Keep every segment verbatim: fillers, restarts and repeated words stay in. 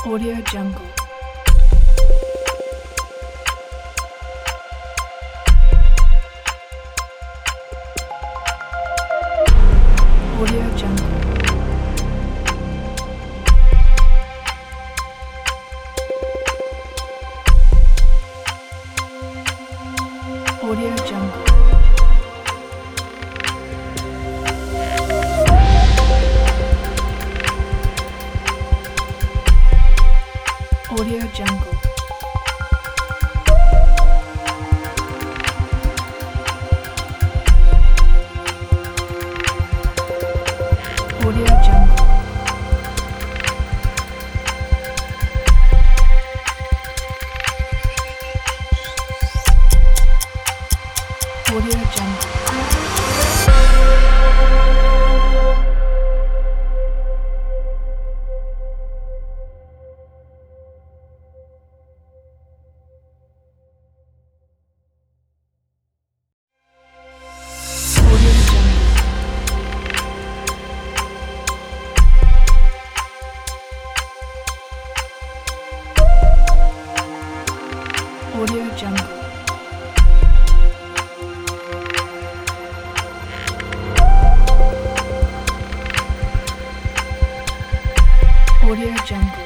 Audio Jungle. Audio Jungle. Audio Jungle. Audio Jungle. Audio Jungle. Audio Jungle. Audio Jungle. Audio Jungle.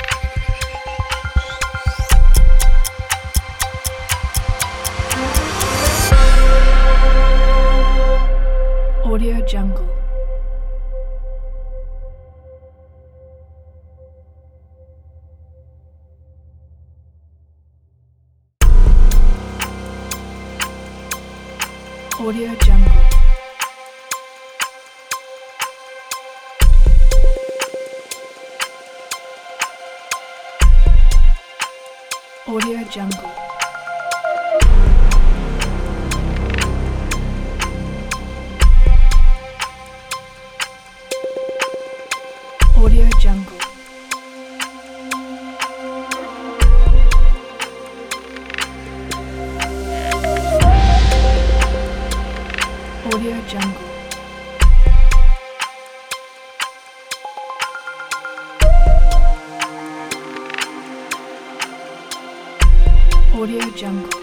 Audio Jungle. Audio Jungle. Audio Jungle. Audio Jungle. Audio Jungle. Audio Jungle.